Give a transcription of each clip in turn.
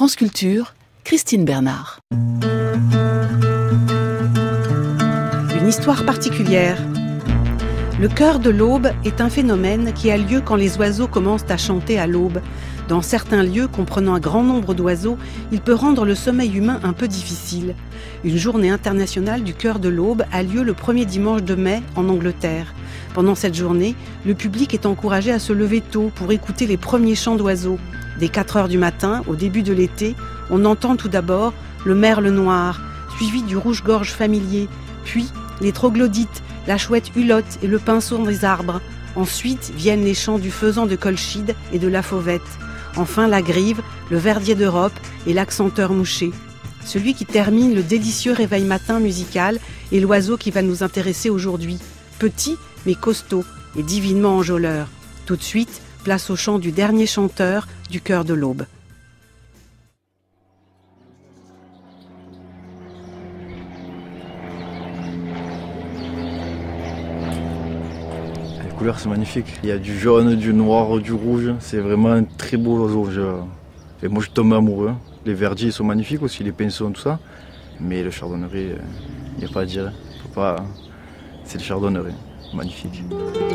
France Culture, Christine Bernard. Une histoire particulière. Le chœur de l'aube est un phénomène qui a lieu quand les oiseaux commencent à chanter à l'aube. Dans certains lieux comprenant un grand nombre d'oiseaux, il peut rendre le sommeil humain un peu difficile. Une journée internationale du chœur de l'aube a lieu le premier dimanche de mai en Angleterre. Pendant cette journée, le public est encouragé à se lever tôt pour écouter les premiers chants d'oiseaux. Dès 4 heures du matin, au début de l'été, on entend tout d'abord le merle noir, suivi du rouge-gorge familier, puis les troglodytes, la chouette hulotte et le pinceau des arbres. Ensuite viennent les chants du faisan de Colchide et de la fauvette. Enfin la grive, le verdier d'Europe et l'accenteur mouché. Celui qui termine le délicieux réveil matin musical est l'oiseau qui va nous intéresser aujourd'hui. Petit mais costaud et divinement enjôleur. Tout de suite, place au chant du dernier chanteur du chœur de l'aube. Les couleurs sont magnifiques. Il y a du jaune, du noir, du rouge. C'est vraiment un très beau oiseau. Et moi je tombe amoureux. Les verdiers sont magnifiques aussi, les pinsons, tout ça. Mais le chardonneret, il n'y a pas à dire. C'est le chardonneret. Magnifique.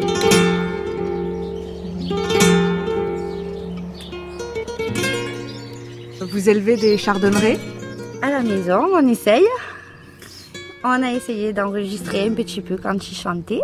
Vous élevez des chardonnerets ? À la maison, on essaye. On a essayé d'enregistrer un petit peu quand ils chantaient.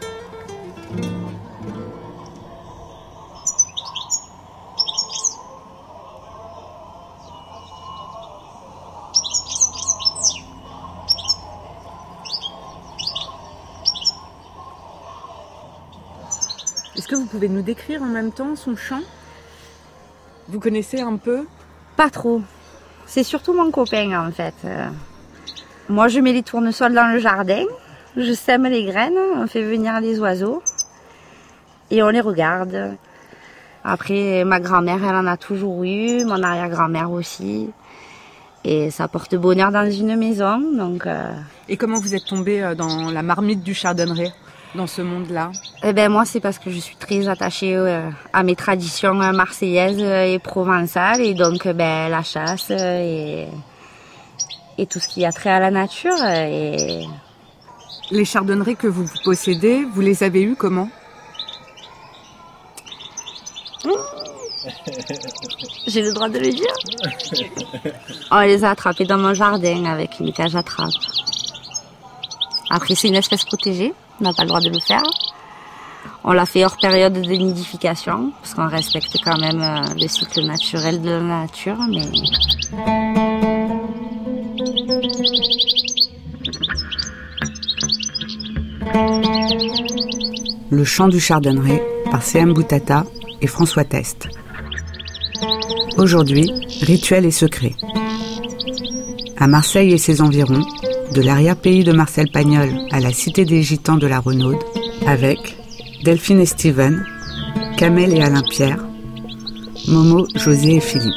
Est-ce que vous pouvez nous décrire en même temps son chant ? Vous connaissez un peu ? Pas trop. C'est surtout mon copain en fait. Moi je mets les tournesols dans le jardin, je sème les graines, on fait venir les oiseaux et on les regarde. Après ma grand-mère elle en a toujours eu, mon arrière-grand-mère aussi. Et ça porte bonheur dans une maison. Donc, Et comment vous êtes tombée dans la marmite du chardonneret ? Dans ce monde-là? Moi, c'est parce que je suis très attachée à mes traditions marseillaises et provençales. Et donc, la chasse et tout ce qui a trait à la nature. Et... Les chardonnerets que vous possédez, vous les avez eus comment? J'ai le droit de le dire. On les a attrapés dans mon jardin avec une cage à trappe. Après, c'est une espèce protégée. On n'a pas le droit de le faire. On l'a fait hors période de nidification, parce qu'on respecte quand même le cycle naturel de la nature. Mais... Le chant du chardonneret par C.M. Boutata et François Test. Aujourd'hui, rituel et secret. À Marseille et ses environs, de l'arrière-pays de Marcel Pagnol à la cité des Gitans de la Renaude, avec Delphine et Steven, Kamel et Alain Pierre, Momo, José et Philippe.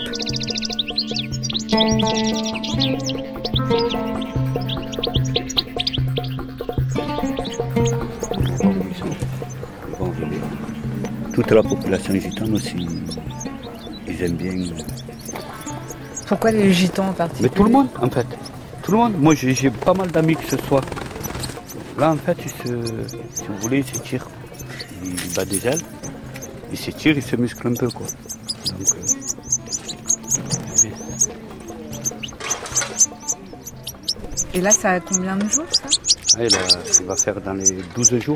Toute la population gitane aussi, ils aiment bien. Pourquoi les gitans en particulier? Mais tout le monde en fait. Tout le monde. Moi j'ai pas mal d'amis que ce soit. Là en fait, si vous voulez, ils s'étirent. Ils battent des ailes, ils s'étirent, ils se musclent un peu quoi. Donc, Et là, ça a combien de jours ça? là, il va faire dans les 12 jours.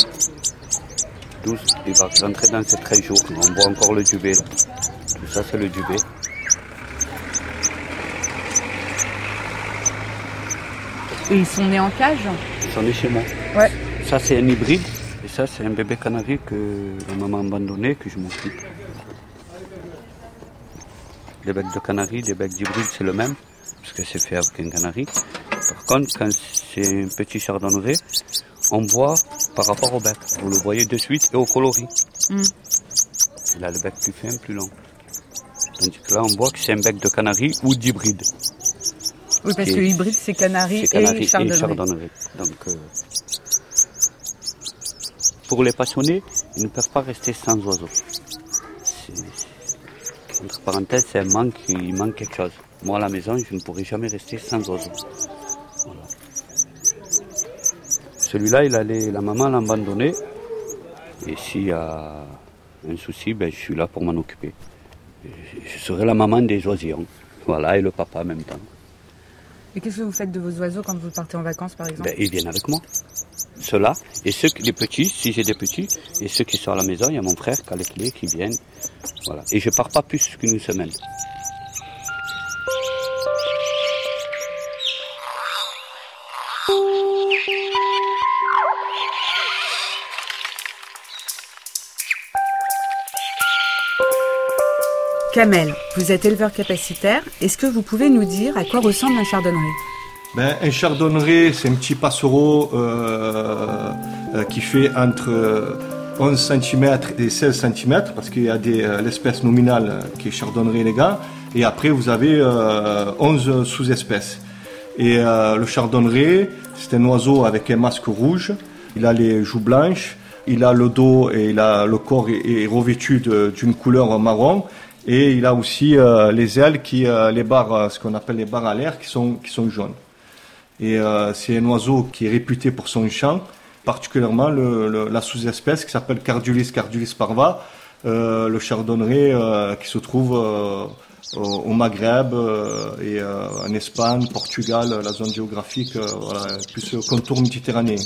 12, il va rentrer dans ces 13 jours. On voit encore le dubé là. Tout ça c'est le dubé. Et ils sont nés en cage? Ils sont nés chez moi. Ouais. Ça c'est un hybride et ça c'est un bébé canari que la maman a abandonné que je m'occupe. Les becs de canari, les becs d'hybride c'est le même parce que c'est fait avec un canari. Par contre quand c'est un petit chardonneret, on voit par rapport au bec. Vous le voyez de suite et au coloris. Il a le bec plus fin, plus long. Tandis que là on voit que c'est un bec de canari ou d'hybride. Oui, parce que hybride, c'est canari et chardonneret. Donc, pour les passionnés, ils ne peuvent pas rester sans oiseaux. entre parenthèses, c'est un manque, il manque quelque chose. Moi, à la maison, je ne pourrais jamais rester sans oiseaux. Voilà. Celui-là, la maman l'a abandonné. Et s'il y a un souci, je suis là pour m'en occuper. Je serai la maman des oisillons. Voilà, et le papa en même temps. Et qu'est-ce que vous faites de vos oiseaux quand vous partez en vacances, par exemple? Ils viennent avec moi. Ceux-là, et les petits, si j'ai des petits, et ceux qui sont à la maison, il y a mon frère qui a les clés, qui viennent. Voilà. Et je pars pas plus qu'une semaine. Kamel, vous êtes éleveur capacitaire. Est-ce que vous pouvez nous dire à quoi ressemble un chardonneret? Un chardonneret, c'est un petit passereau qui fait entre 11 cm et 16 cm, parce qu'il y a l'espèce nominale qui est chardonneret élégant, et après vous avez 11 sous-espèces. Et le chardonneret, c'est un oiseau avec un masque rouge, il a les joues blanches, il a le dos et le corps est revêtu d'une couleur marron, et il a aussi les ailes, les barres, ce qu'on appelle les barres à l'air, qui sont jaunes. Et c'est un oiseau qui est réputé pour son chant, particulièrement la sous-espèce qui s'appelle Cardulis parva, le chardonneret qui se trouve au Maghreb et en Espagne, Portugal, la zone géographique, voilà, plus contour méditerranéen.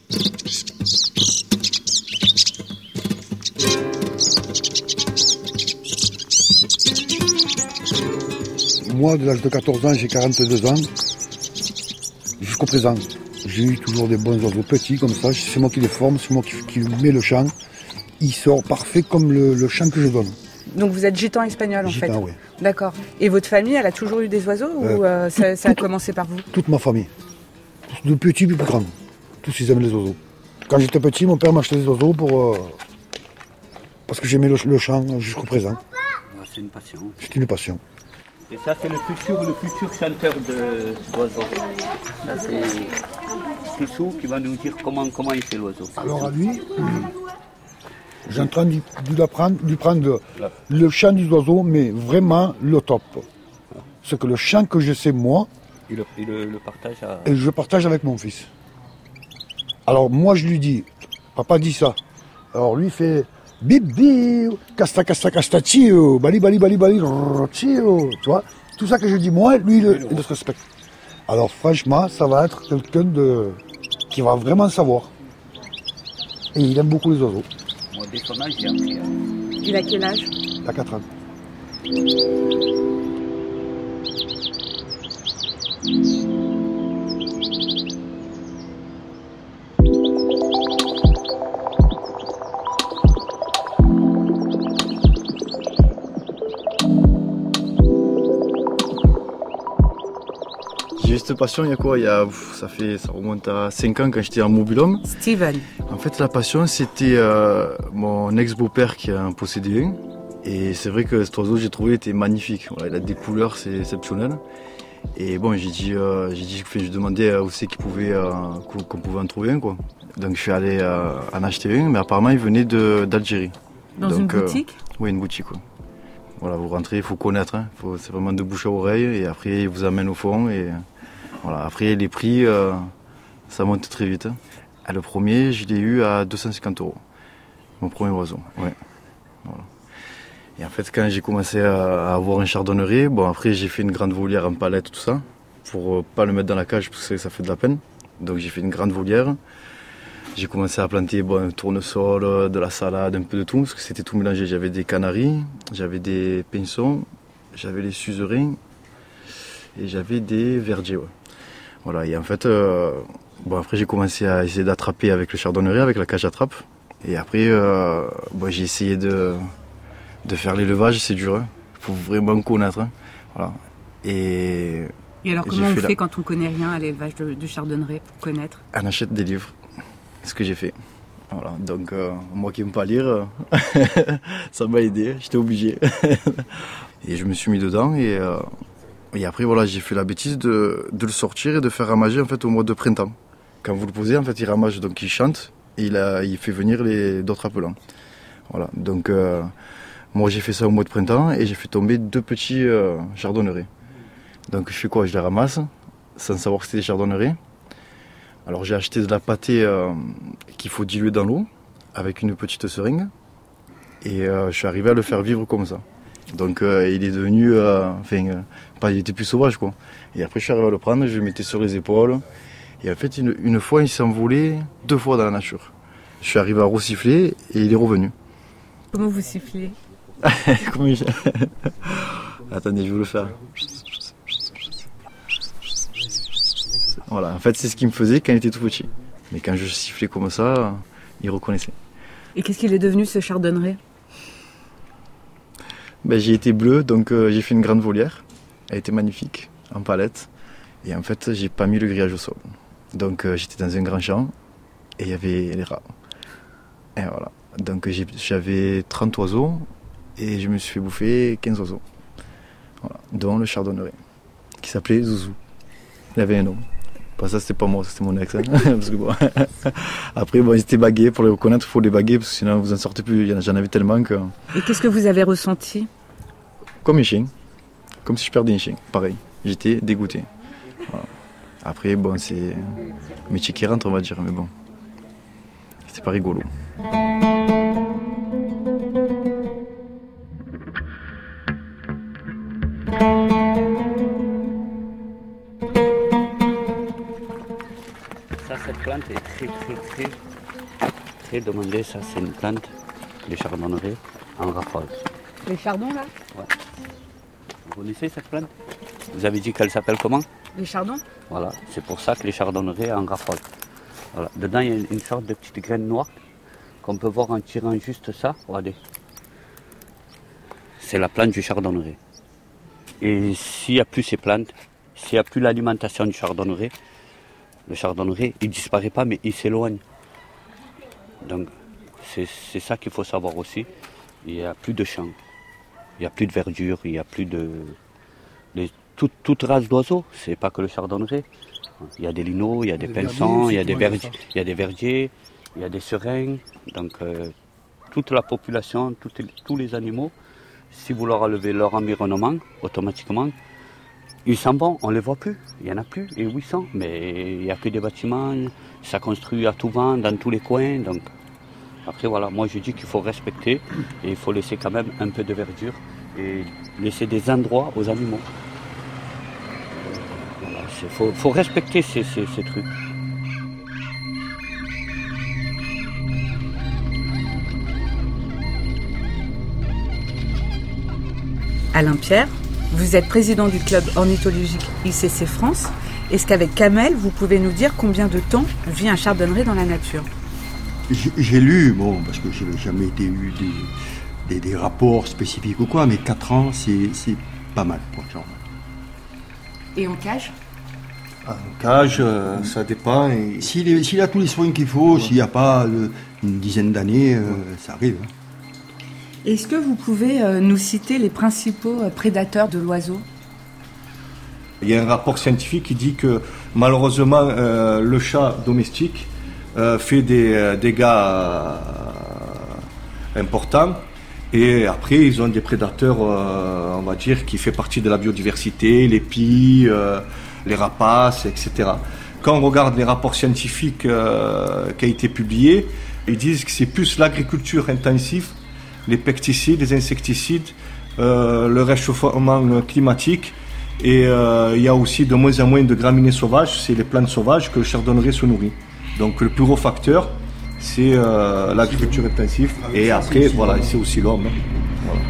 Moi, de l'âge de 14 ans, j'ai 42 ans. Jusqu'au présent, j'ai eu toujours des bons oiseaux petits comme ça. C'est moi qui les forme, c'est moi qui mets le chant. Il sort parfait comme le chant que je donne. Donc vous êtes gitan espagnol en fait? Oui. D'accord. Et votre famille, elle a toujours eu des oiseaux ou ça a commencé par vous? Toute ma famille. De petits puis plus grands. Tous ils aiment les oiseaux. Quand j'étais petit, mon père m'achetait des oiseaux parce que j'aimais le chant jusqu'au présent. C'est une passion. C'est une passion. Et ça, c'est le futur chanteur d'oiseaux. Ça, c'est Pissou qui va nous dire comment il fait l'oiseau. Alors à lui, j'ai en train de lui prendre le chant des oiseaux, mais vraiment le top. C'est que le chant que je sais moi, Il le partage et je partage avec mon fils. Alors moi je lui dis, papa dit ça. Alors lui il fait bibi, casta casta casta tio, bali bali bali bali tio, tu vois. Tout ça que je dis moi, lui il se respecte. Alors franchement, ça va être quelqu'un qui va vraiment savoir. Et il aime beaucoup les oiseaux. Moi, dès son âge, j'ai appris. Il a quel âge? Il a 4 ans. J'ai eu cette passion il y a quoi? Ça remonte à 5 ans quand j'étais en mobil-homme. Steven. En fait, la passion, c'était mon ex-beau-père qui en possédait un. Et c'est vrai que cet oiseau, j'ai trouvé, était magnifique. Voilà, il a des couleurs, c'est exceptionnel. Et bon, j'ai demandé où c'est qu'on pouvait en trouver un, quoi. Donc je suis allé en acheter un, mais apparemment il venait d'Algérie. Dans une boutique? Oui, une boutique, quoi. Voilà, vous rentrez, il faut connaître, hein. C'est vraiment de bouche à oreille, et après ils vous amènent au fond. Et voilà, après les prix, ça monte très vite. Ah, le premier, je l'ai eu à 250 €. Mon premier oiseau, ouais. Voilà. Et en fait, quand j'ai commencé à avoir un chardonneret, bon, après j'ai fait une grande volière en palette, tout ça, pour pas le mettre dans la cage parce que ça fait de la peine. Donc j'ai fait une grande volière. J'ai commencé à planter un tournesol, de la salade, un peu de tout, parce que c'était tout mélangé. J'avais des canaris, j'avais des pinsons, j'avais les suzerains et j'avais des verders. Ouais. Voilà, et en fait, après j'ai commencé à essayer d'attraper avec le chardonneret, avec la cage à trappe. Et après, j'ai essayé de faire l'élevage, c'est dur. Il faut vraiment connaître. Hein. Voilà. Et alors comment on fait quand on ne connaît rien à l'élevage du chardonneret pour connaître? On achète des livres. C'est ce que j'ai fait. Voilà. Donc moi qui n'aime pas lire, ça m'a aidé, j'étais obligé. Et je me suis mis dedans et après voilà, j'ai fait la bêtise de le sortir et de faire ramager en fait au mois de printemps. Quand vous le posez, en fait, il ramage, donc il chante et il fait venir d'autres appelants. Voilà. Donc Moi j'ai fait ça au mois de printemps et j'ai fait tomber 2 petits chardonnerets. Donc je fais quoi? Je les ramasse sans savoir que c'était des chardonnerets. Alors j'ai acheté de la pâtée qu'il faut diluer dans l'eau avec une petite seringue. Et je suis arrivé à le faire vivre comme ça. Donc il est devenu, il était plus sauvage quoi. Et après je suis arrivé à le prendre, je le mettais sur les épaules. Et en fait une fois il s'est envolé 2 fois dans la nature. Je suis arrivé à resiffler et il est revenu. Comment vous sifflez? Attendez, je vais le faire. Voilà, en fait c'est ce qu'il me faisait quand il était tout petit. Mais quand je sifflais comme ça, il reconnaissait. Et qu'est-ce qu'il est devenu ce chardonneret? J'ai été bleu, donc j'ai fait une grande volière. Elle était magnifique, en palette. Et en fait, j'ai pas mis le grillage au sol. Donc j'étais dans un grand champ et il y avait les rats. Et voilà. Donc j'avais 30 oiseaux et je me suis fait bouffer 15 oiseaux. Voilà. Dont le chardonneret, qui s'appelait Zouzou. Il avait un nom. Ça c'était pas moi, c'était mon ex. Hein. Parce que, bon. Après ils étaient bagués, pour les reconnaître il faut les baguer parce que sinon vous en sortez plus, j'en avais tellement que... Et qu'est-ce que vous avez ressenti? Comme un chien, comme si je perdais un chien, pareil, j'étais dégoûté. Voilà. Après c'est un métier qui rentre on va dire, mais bon, c'était pas rigolo. Cette plante est très demandée. Ça, c'est une plante, les chardonnerets, en raffole. Les chardons, là? Ouais. Vous connaissez cette plante? Vous avez dit qu'elle s'appelle comment? Les chardons? Voilà, c'est pour ça que les chardonnerets en raffole. Voilà. Dedans, il y a une sorte de petite graine noire qu'on peut voir en tirant juste ça. Regardez. C'est la plante du chardonneret. Et s'il n'y a plus ces plantes, s'il n'y a plus l'alimentation du chardonneret, le chardonneret, il ne disparaît pas, mais il s'éloigne. Donc, c'est ça qu'il faut savoir aussi. Il n'y a plus de champs, il n'y a plus de verdure, il n'y a plus de... toute race d'oiseaux, c'est pas que le chardonneret. Il y a des linos, il y a des pinsons, il y a des verdiers, il y a des serins. Donc, toute la population, tous les animaux, si vous leur enlevez leur environnement, automatiquement, ils s'en vont, on ne les voit plus, il n'y en a plus, et où ils sont? Mais il n'y a que des bâtiments, ça construit à tout vent, dans tous les coins. Donc après voilà, moi je dis qu'il faut respecter et il faut laisser quand même un peu de verdure et laisser des endroits aux animaux. Voilà, faut respecter ces trucs. Alain Pierre, vous êtes président du club ornithologique ICC France. Est-ce qu'avec Kamel, vous pouvez nous dire combien de temps vit un chardonneret dans la nature? J'ai lu, parce que je n'ai jamais eu des rapports spécifiques ou quoi, mais 4 ans, c'est pas mal pour le chardonneret. Et en cage? En cage, ça dépend. S'il a tous les soins qu'il faut, s'il n'y a pas une dizaine d'années, ça arrive. Est-ce que vous pouvez nous citer les principaux prédateurs de l'oiseau? Il y a un rapport scientifique qui dit que malheureusement le chat domestique fait des dégâts importants et après ils ont des prédateurs on va dire qui fait partie de la biodiversité, les pies, les rapaces, etc. Quand on regarde les rapports scientifiques qui ont été publiés, ils disent que c'est plus l'agriculture intensive, les pesticides, les insecticides, le réchauffement climatique et il y a aussi de moins en moins de graminées sauvages, c'est les plantes sauvages que le chardonneret se nourrit. Donc le plus gros facteur, c'est l'agriculture intensive et après, voilà, c'est aussi l'homme. Voilà.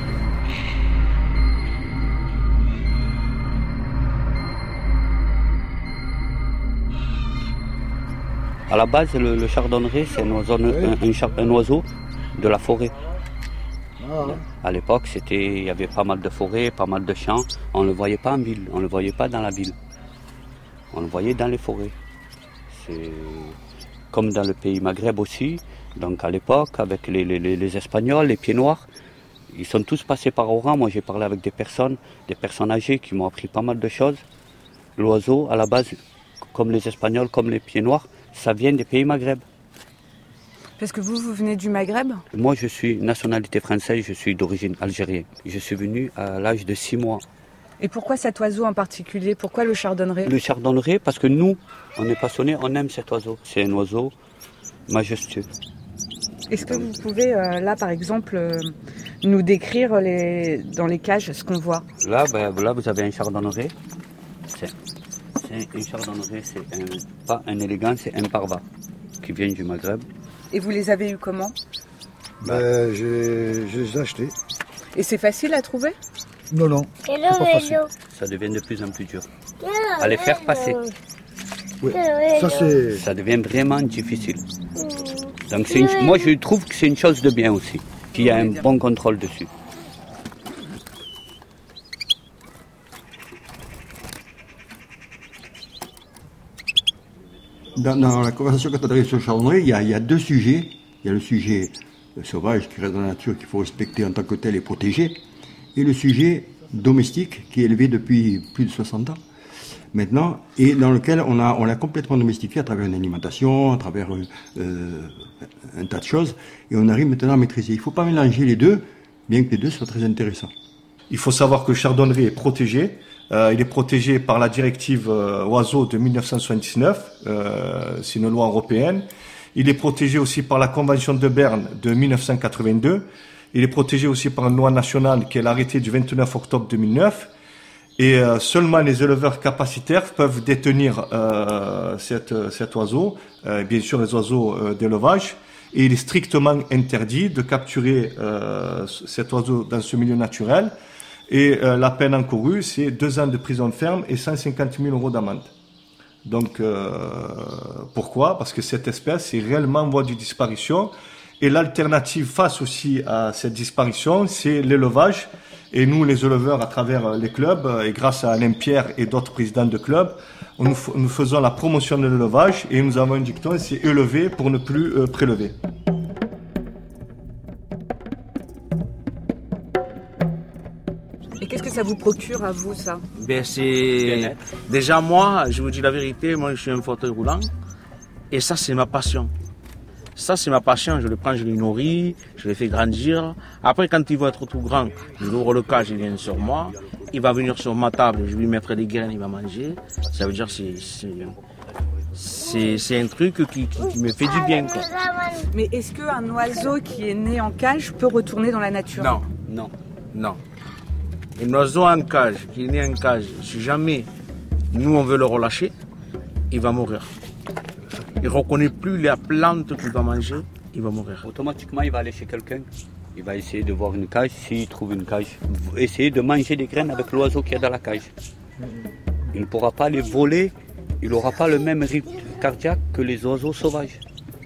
À la base, le chardonneret, c'est un oiseau de la forêt. À l'époque, il y avait pas mal de forêts, pas mal de champs. On ne le voyait pas en ville, on ne le voyait pas dans la ville. On le voyait dans les forêts. C'est comme dans le pays Maghreb aussi. Donc à l'époque, avec les Espagnols, les pieds noirs, ils sont tous passés par Oran. Moi, j'ai parlé avec des personnes âgées qui m'ont appris pas mal de choses. L'oiseau, à la base, comme les Espagnols, comme les pieds noirs, ça vient des pays Maghreb. Parce que vous venez du Maghreb? Moi, je suis nationalité française, je suis d'origine algérienne. Je suis venu à l'âge de 6 mois. Et pourquoi cet oiseau en particulier? Pourquoi le chardonneret? Le chardonneret, parce que nous, on est passionnés, on aime cet oiseau. C'est un oiseau majestueux. Est-ce que vous pouvez, là par exemple, nous décrire dans les cages ce qu'on voit? Là, vous avez un chardonneret. C'est un chardonneret, pas un élégant, c'est un parva qui vient du Maghreb. Et vous les avez eus comment? Je les ai achetés. Et c'est facile à trouver? Non, c'est pas facile. Ça devient de plus en plus dur. À les faire passer. Oui, ça devient vraiment difficile. Donc moi je trouve que c'est une chose de bien aussi, qu'il y a un bon contrôle dessus. Dans la conversation que tu as dressée sur le chardonneret, il y a deux sujets. Il y a le sujet sauvage qui reste dans la nature, qu'il faut respecter en tant que tel et protéger, et le sujet domestique qui est élevé depuis plus de 60 ans maintenant, et dans lequel on l'a complètement domestiqué à travers une alimentation, à travers un tas de choses, et on arrive maintenant à maîtriser. Il ne faut pas mélanger les deux, bien que les deux soient très intéressants. Il faut savoir que le chardonneret est protégé. Il est protégé par la directive oiseaux de 1979, c'est une loi européenne. Il est protégé aussi par la Convention de Berne de 1982. Il est protégé aussi par une loi nationale qui est l'arrêté du 29 octobre 2009. Et seulement les éleveurs capacitaires peuvent détenir cet oiseau, bien sûr les oiseaux d'élevage. Et il est strictement interdit de capturer cet oiseau dans ce milieu naturel. Et la peine encourue, c'est 2 ans de prison ferme et 150 000 € d'amende. Donc, pourquoi? Parce que cette espèce est réellement en voie de disparition. Et l'alternative face aussi à cette disparition, c'est l'élevage. Et nous, les éleveurs, à travers les clubs, et grâce à Alain Pierre et d'autres présidents de clubs, nous faisons la promotion de l'élevage et nous avons un dicton, c'est élever pour ne plus prélever. Et qu'est-ce que ça vous procure à vous, ça? C'est... Déjà, moi, je vous dis la vérité, moi, je suis un fauteuil roulant. Et ça, c'est ma passion. Ça, c'est ma passion. Je le prends, je le nourris, je le fais grandir. Après, quand il va être tout grand, je l'ouvre le cage, il vient sur moi. Il va venir sur ma table, je lui mettrai des graines, il va manger. Ça veut dire que c'est un truc qui me fait du bien, quoi. Mais est-ce qu'un oiseau qui est né en cage peut retourner dans la nature? Non. Un oiseau en cage, qui est né en cage, si jamais nous on veut le relâcher, il va mourir. Il ne reconnaît plus la plante qu'il va manger, il va mourir. Automatiquement, il va aller chez quelqu'un. Il va essayer de voir une cage, s'il trouve une cage, essayer de manger des graines avec l'oiseau qui est dans la cage. Il ne pourra pas les voler, il n'aura pas le même rythme cardiaque que les oiseaux sauvages.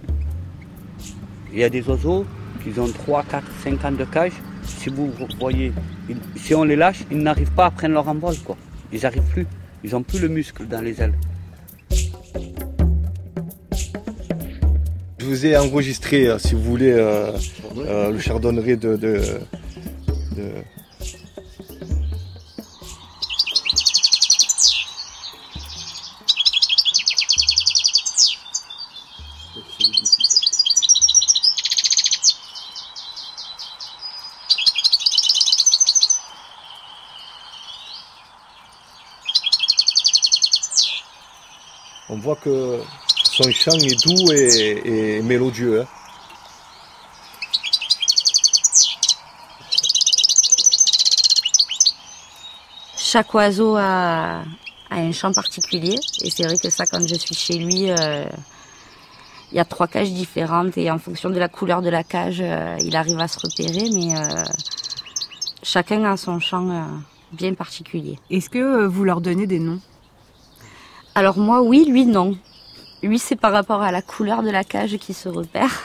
Il y a des oiseaux qui ont 3, 4, 5 ans de cage. Si vous voyez, si on les lâche, ils n'arrivent pas à prendre leur envol, quoi. Ils n'arrivent plus, ils n'ont plus le muscle dans les ailes. Je vous ai enregistré, si vous voulez, le chardonneret de... On voit que son chant est doux et mélodieux. Hein. Chaque oiseau a un chant particulier. Et c'est vrai que ça, quand je suis chez lui, il y a 3 cages différentes. Et en fonction de la couleur de la cage, il arrive à se repérer. Mais chacun a son chant bien particulier. Est-ce que vous leur donnez des noms? Alors moi, oui, lui, non. Lui, c'est par rapport à la couleur de la cage qui se repère.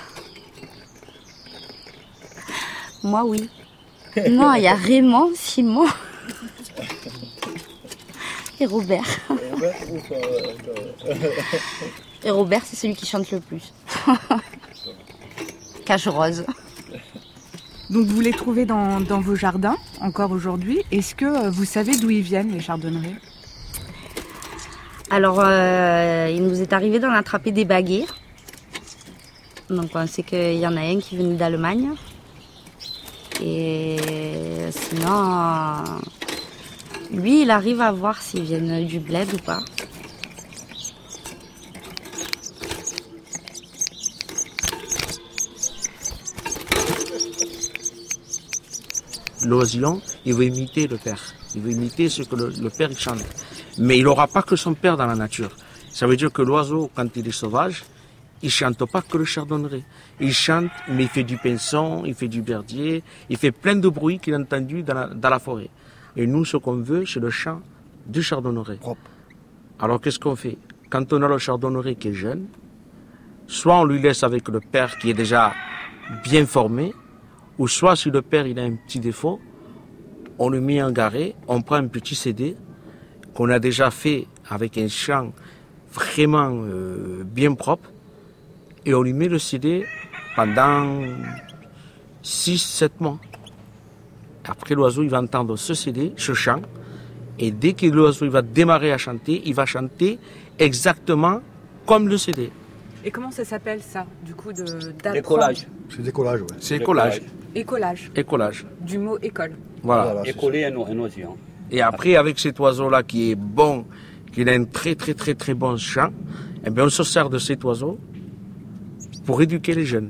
Moi, oui. Non, il y a Raymond, Simon et Robert. Et Robert, c'est celui qui chante le plus. Cage rose. Donc vous les trouvez dans vos jardins, encore aujourd'hui. Est-ce que vous savez d'où ils viennent, les chardonnerets? Alors, il nous est arrivé d'en attraper des baguets. Donc on sait qu'il y en a un qui venait d'Allemagne. Et sinon, lui, il arrive à voir s'ils viennent du bled ou pas. L'oisillon, il veut imiter le père. Il veut imiter ce que le père il chante. Mais il n'aura pas que son père dans la nature. Ça veut dire que l'oiseau, quand il est sauvage, il chante pas que le chardonneret. Il chante, mais il fait du pinson, il fait du verdier, il fait plein de bruits qu'il a entendu dans la forêt. Et nous, ce qu'on veut, c'est le chant du chardonneret. Propre. Alors qu'est-ce qu'on fait? Quand on a le chardonneret qui est jeune, soit on lui laisse avec le père qui est déjà bien formé, ou soit si le père il a un petit défaut, on lui met un garret, on prend un petit CD qu'on a déjà fait avec un chant vraiment bien propre, et on lui met le CD pendant 6-7 mois. Après, l'oiseau, il va entendre ce CD, ce chant, et dès que l'oiseau il va démarrer à chanter, il va chanter exactement comme le CD. Et comment ça s'appelle ça, du coup, Écolage. C'est décollage, ouais. C'est écolage. Écolage. Écolage. Du mot école. Voilà. Écoler un oisillon. Et après, avec cet oiseau-là qui est bon, qui a un très très très très bon chant, eh bien, on se sert de cet oiseau pour éduquer les jeunes.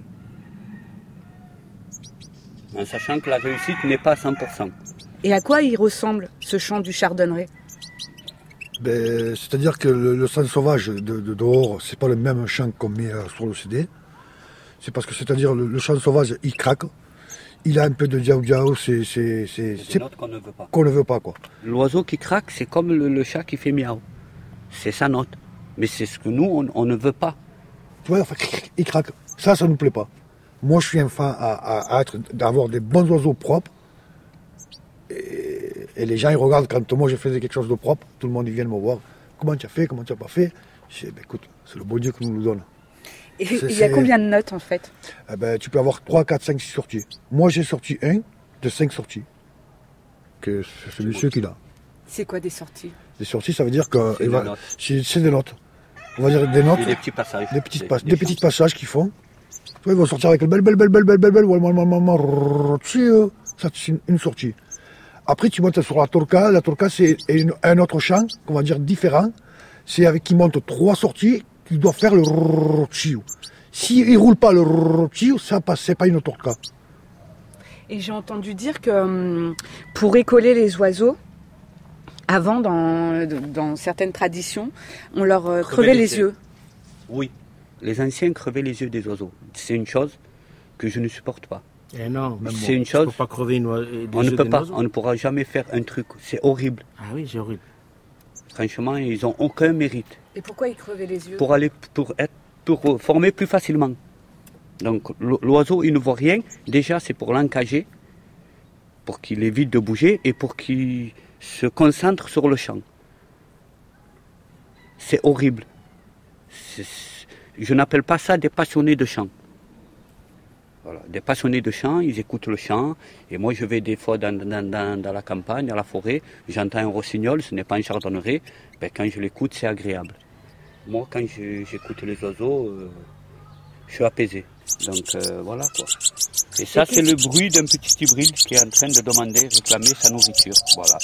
En sachant que la réussite n'est pas à 100%. Et à quoi il ressemble, ce chant du chardonneret? Ben, c'est-à-dire que le chant sauvage de dehors, c'est pas le même chant qu'on met sur le CD. C'est parce que, c'est-à-dire, le chant sauvage, il craque. Il a un peu de diao-diao, c'est une note qu'on ne veut pas. Qu'on ne veut pas, quoi. L'oiseau qui craque, c'est comme le chat qui fait miaou. C'est sa note. Mais c'est ce que nous, on ne veut pas. Tu vois, enfin, il craque. Ça nous plaît pas. Moi, je suis un fan d'avoir des bons oiseaux propres. Et les gens, ils regardent quand moi, je faisais quelque chose de propre. Tout le monde, ils viennent me voir. Comment tu as fait, comment tu n'as pas fait? Je dis, ben, écoute, c'est le bon Dieu qui nous le donne. Et il y a combien de notes, en fait? Ben, tu peux avoir 3, 4, 5, 6 sorties. Moi, j'ai sorti un de 5 sorties. Que c'est celui-ci qu'il a. C'est quoi des sorties? Des sorties, ça veut dire que C'est des notes. On va dire des notes. Des petits passages. Des petits passages qu'ils font. Tu vois, ils vont sortir avec le bel. Ça, c'est une sortie. Après, tu montes sur la torca. La torca, c'est un autre chant, qu'on va dire différent. C'est avec qui monte 3 sorties, qui doit faire le rrrchiou. S'il ne roule pas le rrrchiou, ça passe, c'est pas une torca. Et j'ai entendu dire que pour écoler les oiseaux, avant, dans certaines traditions, on leur crevait les yeux. Oui, les anciens crevaient les yeux des oiseaux. C'est une chose que je ne supporte pas. Et non, même c'est une chose. On ne peut pas crever on ne peut pas. On ne pourra jamais faire un truc. C'est horrible. Ah oui, c'est horrible. Franchement, ils n'ont aucun mérite. Et pourquoi ils crevaient les yeux? Pour former plus facilement. Donc l'oiseau, il ne voit rien. Déjà, c'est pour l'encager, pour qu'il évite de bouger et pour qu'il se concentre sur le chant. C'est horrible. Je n'appelle pas ça des passionnés de chant. Voilà, des passionnés de chant, ils écoutent le chant. Et moi, je vais des fois dans la campagne, dans la forêt, j'entends un rossignol, ce n'est pas un chardonneret. Ben, quand je l'écoute, c'est agréable. Moi, quand j'écoute les oiseaux, je suis apaisé. Donc voilà quoi. Et ça, c'est le bruit d'un petit hybride qui est en train de demander, réclamer sa nourriture. Voilà.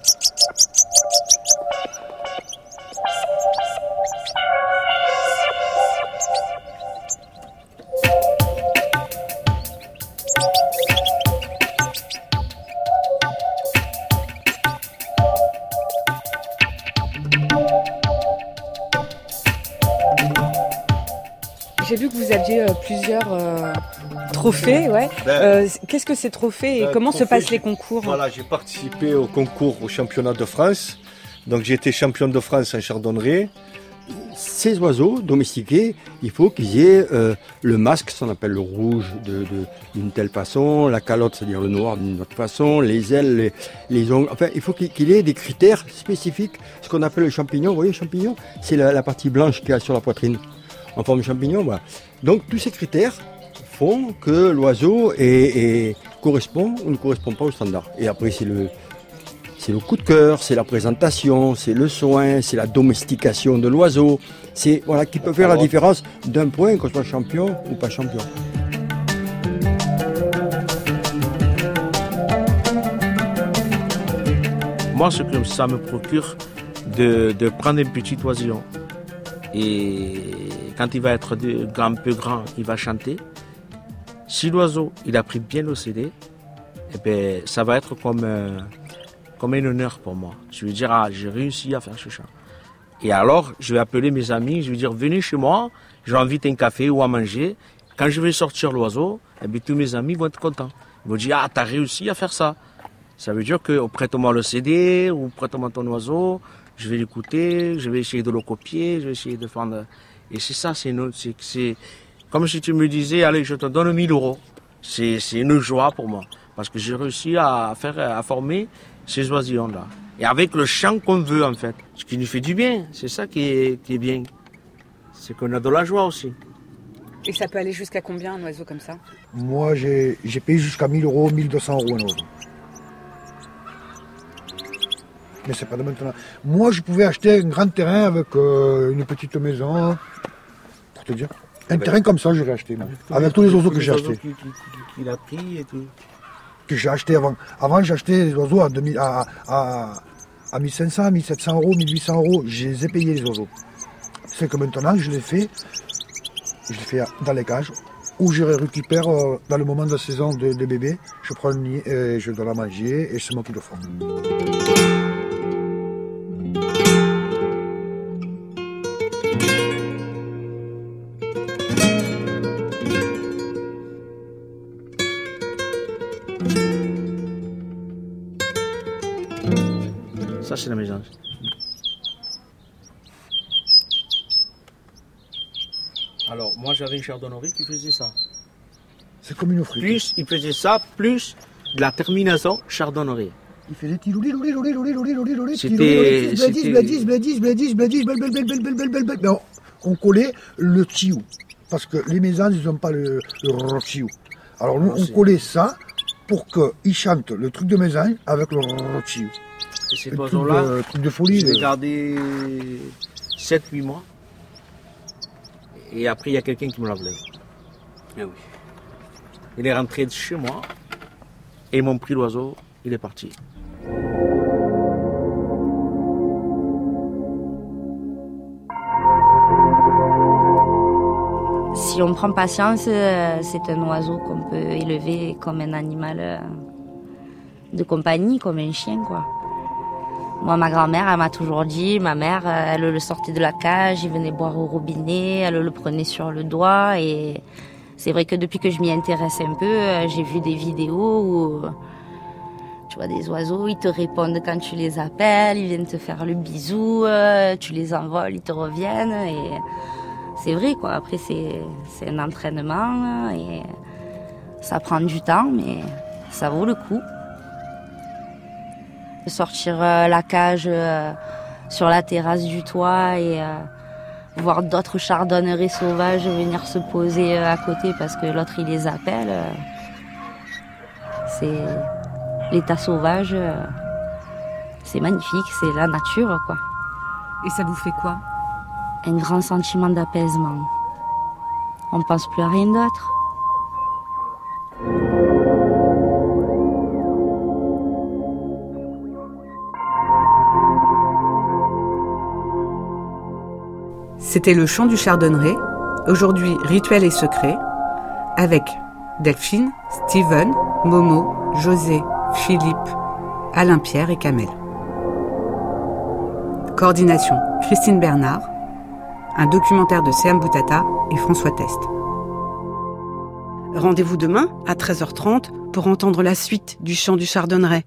J'ai vu que vous aviez plusieurs trophées. Ouais. Qu'est-ce que ces trophées et comment se passent les concours? Voilà, j'ai participé au concours au championnat de France. Donc j'ai été champion de France en chardonneret. Ces oiseaux domestiqués, il faut qu'ils aient le masque, ça on appelle le rouge, d'une telle façon, la calotte, c'est-à-dire le noir d'une autre façon, les ailes, les ongles. Enfin, il faut qu'il ait des critères spécifiques. Ce qu'on appelle le champignon, vous voyez le champignon, c'est la partie blanche qu'il y a sur la poitrine. En forme de champignon, voilà. Donc tous ces critères font que l'oiseau correspond ou ne correspond pas au standard. Et après, c'est C'est le coup de cœur, c'est la présentation, c'est le soin, c'est la domestication de l'oiseau. C'est voilà qui peut faire la différence d'un point qu'on soit champion ou pas champion. Moi, ce que ça me procure, de prendre un petit oisillon et quand il va être un peu grand, il va chanter. Si l'oiseau il a pris bien le CD, eh ben, ça va être comme un honneur pour moi. Je vais dire, j'ai réussi à faire ce chant. Et alors, je vais appeler mes amis, je vais dire, venez chez moi, j'invite un café ou à manger. Quand je vais sortir l'oiseau, eh bien, tous mes amis vont être contents. Ils vont dire, t'as réussi à faire ça. Ça veut dire que prête-moi le CD ou prête-moi ton oiseau, je vais l'écouter, je vais essayer de le copier, je vais essayer de faire... Et c'est ça, c'est comme si tu me disais, allez, je te donne 1 000 €. C'est une joie pour moi, parce que j'ai réussi à former ces oisillons-là. Et avec le chant qu'on veut, en fait, ce qui nous fait du bien, c'est ça qui est bien. C'est qu'on a de la joie aussi. Et ça peut aller jusqu'à combien un oiseau comme ça? Moi, j'ai payé jusqu'à 1 000 €, 1 200 € un oiseau. Mais c'est pas de maintenant. Moi, je pouvais acheter un grand terrain avec une petite maison, pour te dire. Un terrain comme ça, je l'ai acheté, avec tous les oiseaux que j'ai achetés. Qu'il a pris et tout. Que j'ai acheté avant. Avant, j'achetais les oiseaux à 1500, 1700 €, 1800 €. Je les ai payés, les oiseaux. C'est que maintenant, je les fais dans les cages, où je les récupère dans le moment de la saison des bébés. Je prends le nid et je dois la manger, et c'est moi qui le fais. Ça, c'est la maison. Alors, moi, j'avais une chardonneret qui faisait ça. C'est comme une frite. Plus il faisait ça, plus de la terminaison chardonneret. Il faisait tilouli, louli, louli, louli, louli, louli, louli, C'était... On collait le tiou. Parce que les maisons, ils n'ont pas le tiou. Alors nous, on collait ça pour qu'ils chantent le truc de maison avec le tiou. Et ces oiseaux-là, truc de folie. Je l'ai gardé 7-8 mois. Et après, il y a quelqu'un qui me l'a volé. Ah oui. Il est rentré de chez moi et ils m'ont pris l'oiseau, il est parti. Si on prend patience, c'est un oiseau qu'on peut élever comme un animal de compagnie, comme un chien, quoi. Moi, ma grand-mère, elle m'a toujours dit, ma mère, elle le sortait de la cage, il venait boire au robinet, elle le prenait sur le doigt. Et c'est vrai que depuis que je m'y intéresse un peu, j'ai vu des vidéos où, tu vois, des oiseaux, ils te répondent quand tu les appelles, ils viennent te faire le bisou, tu les envoles, ils te reviennent. Et c'est vrai, quoi. Après, c'est un entraînement et ça prend du temps, mais ça vaut le coup. Sortir la cage sur la terrasse du toit et voir d'autres chardonnerets sauvages venir se poser à côté parce que l'autre il les appelle. C'est l'état sauvage, c'est magnifique, c'est la nature, quoi. Et ça vous fait quoi? Un grand sentiment d'apaisement. On pense plus à rien d'autre. C'était le chant du chardonneret, aujourd'hui rituel et secret, avec Delphine, Steven, Momo, José, Philippe, Alain-Pierre et Kamel. Coordination Christine Bernard, un documentaire de Seam Boutata et François Test. Rendez-vous demain à 13h30 pour entendre la suite du chant du chardonneret.